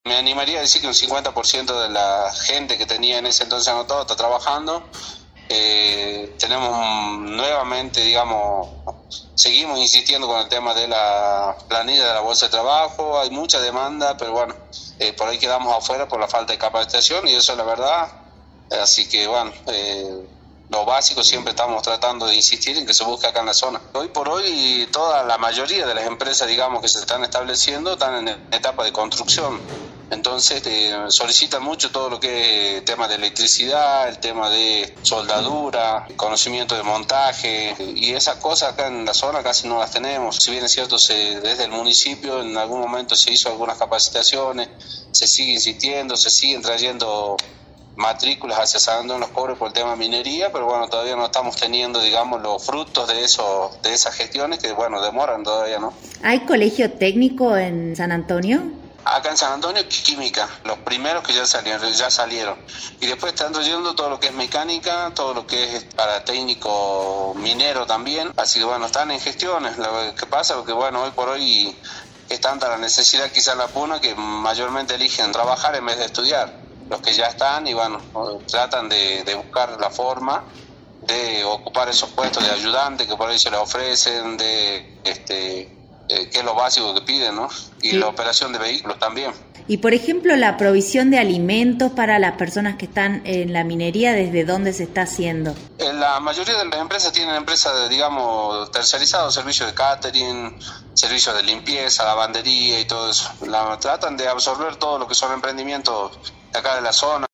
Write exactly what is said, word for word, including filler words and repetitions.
Me animaría a decir que un cincuenta por ciento de la gente que tenía en ese entonces anotado está trabajando. Eh, tenemos nuevamente, digamos, seguimos insistiendo con el tema de la planilla de la bolsa de trabajo. Hay mucha demanda, pero bueno, eh, por ahí quedamos afuera por la falta de capacitación y eso es la verdad. Así que bueno, eh, lo básico siempre estamos tratando de insistir en que se busque acá en la zona. Hoy por hoy toda la mayoría de las empresas, digamos, que se están estableciendo están en etapa de construcción. Entonces eh, solicitan mucho todo lo que es tema de electricidad, el tema de soldadura, conocimiento de montaje y esas cosas acá en la zona casi no las tenemos. Si bien es cierto, se, desde el municipio en algún momento se hizo algunas capacitaciones, se sigue insistiendo, se siguen trayendo matrículas hacia San Antonio de los Pobres por el tema minería, pero bueno, todavía no estamos teniendo, digamos, los frutos de eso, de esas gestiones que, bueno, demoran todavía, ¿no? ¿Hay colegio técnico en San Antonio? Acá en San Antonio, química, los primeros que ya salieron, ya salieron. Y después están trayendo todo lo que es mecánica, todo lo que es para técnico minero también. Así que bueno, están en gestiones. Lo que pasa es que bueno, hoy por hoy es tanta la necesidad quizás la puna que mayormente eligen trabajar en vez de estudiar. Los que ya están y bueno, tratan de, de buscar la forma de ocupar esos puestos de ayudante que por ahí se les ofrecen, de este eh, que es lo básico que piden, ¿no? Y sí, la operación de vehículos también. Y por ejemplo, la provisión de alimentos para las personas que están en la minería, ¿desde dónde se está haciendo? La mayoría de las empresas tienen empresas, digamos, tercerizados, servicios de catering, servicios de limpieza, lavandería y todo eso. La, tratan de absorber todo lo que son emprendimientos de acá de la zona.